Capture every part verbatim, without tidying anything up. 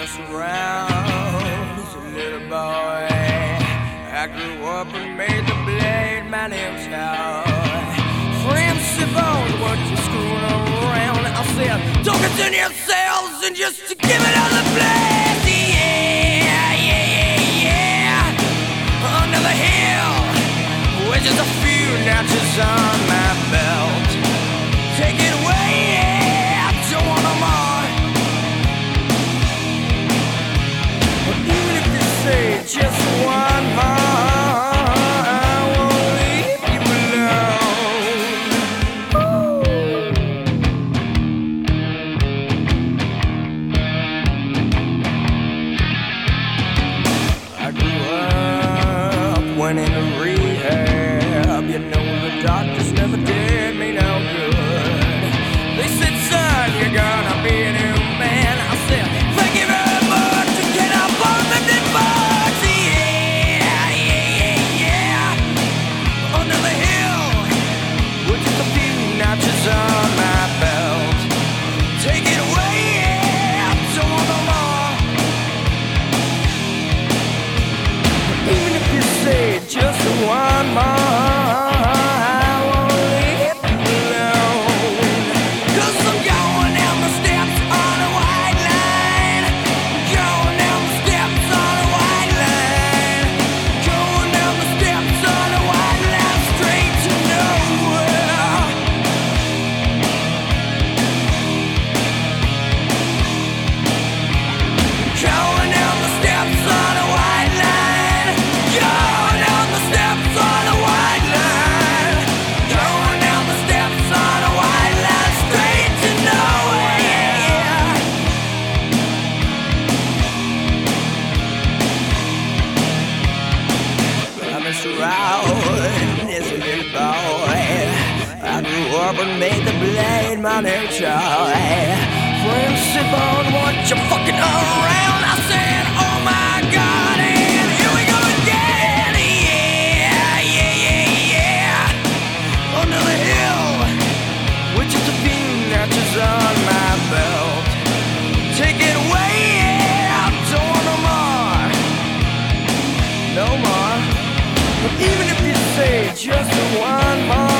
messed around as a little boy. I grew up and made the blade my name's Hal. Friends sip on what you're screwing around. I said, don't concern yourselves and just to give it all the blade. Yeah, yeah, yeah, yeah. Under the hill, with just a few notches on my belt. Take it away, yeah, I don't want no more. But even if you say just one more, I won't leave you alone. I grew up, went into rehab. You know the doctors never did me no good. They said, son, you're gonna be a new man. I said, thank you very much to get up on the dead bugs. Yeah, yeah, yeah, yeah. Under the hill, with just a few notches on my belt. Take it away, yeah, I don't want no more. But even if you say just one more, and made the blade my new toy. Friends sip on what you're fucking around. I said, oh my god, and here we go again. Yeah, yeah, yeah, yeah. Under the hill, with just a few notches on my belt. Take it away, yeah, I don't want no more. No more. But even if you say just one more,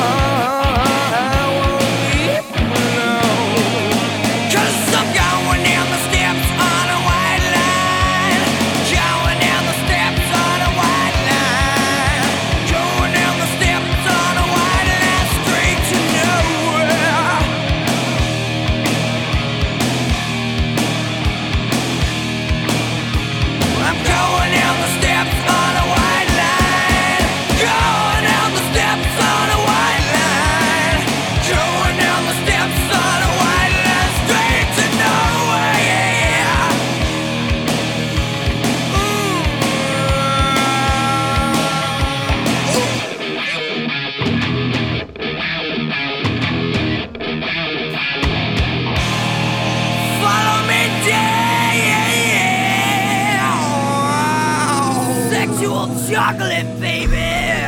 chocolate, baby!